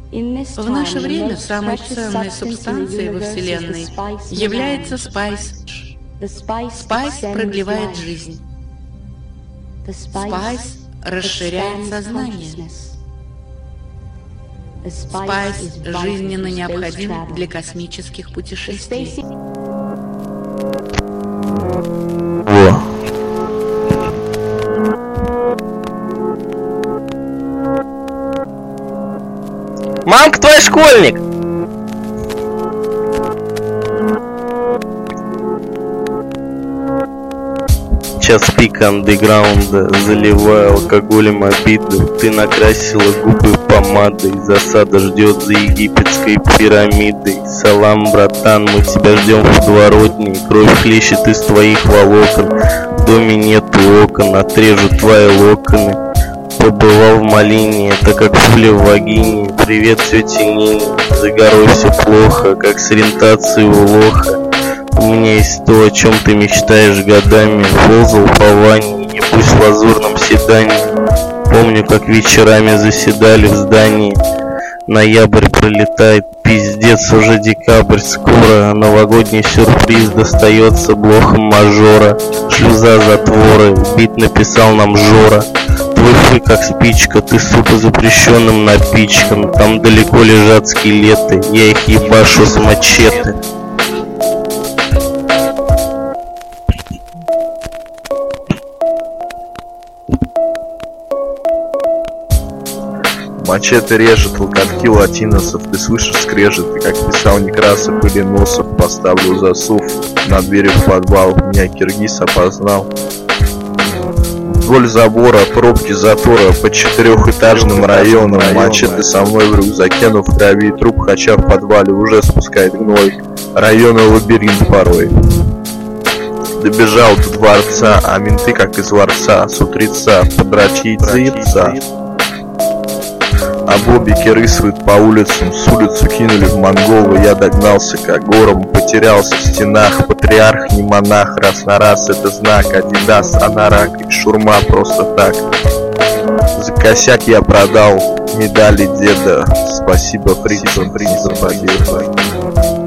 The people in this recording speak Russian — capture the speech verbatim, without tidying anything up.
В наше время самой ценной субстанцией во Вселенной является спайс. Спайс продлевает жизнь. Спайс расширяет сознание. Спайс жизненно необходим для космических путешествий. Во. Мамка, твой школьник! Час пик андеграунда, заливая алкоголем обиду. Ты накрасила губы помадой, засада ждет за египетской пирамидой. Салам, братан, мы тебя ждем в подворотне. Кровь хлещет из твоих волокон. В доме нету окон, отрежут твои локоны. Побывал в малине, это как пуля в вагине. Привет, тете Нине, за горой все плохо, как с ориентацией у лоха. У меня есть то, о чем ты мечтаешь годами. Ползал по ванне, небось в лазурном седане. Помню, как вечерами заседали в здании. Ноябрь пролетает, пиздец, уже декабрь скоро. Новогодний сюрприз достается блохом мажора. Шлюза затворы, бит написал нам Жора. Твой хуй как спичка, ты, сука, запрещенным напичкан. Там далеко лежат скелеты, я их ебашу с мачете. Мачете режет, локотки латиносов. Ты слышишь скрежет, и как писал Некрасов или Носов. Поставлю засов на двери в подвал. Меня киргиз опознал. Вдоль забора, пробки затора по четырехэтажным районам. Мачете со мной в рюкзаке, но в крови труп хача в подвале уже спускает гной. Районы лабиринт порой. Добежал до дворца, а менты как из ларца с утреца подрочить за яйца. А бобики рысают по улицам, с улицу кинули в монголы. Я догнался к горам, потерялся в стенах. Патриарх не монах, раз на раз это знак. Адидас, анорак и шурма просто так. За косяк я продал медали деда. Спасибо, фрицам, за победу.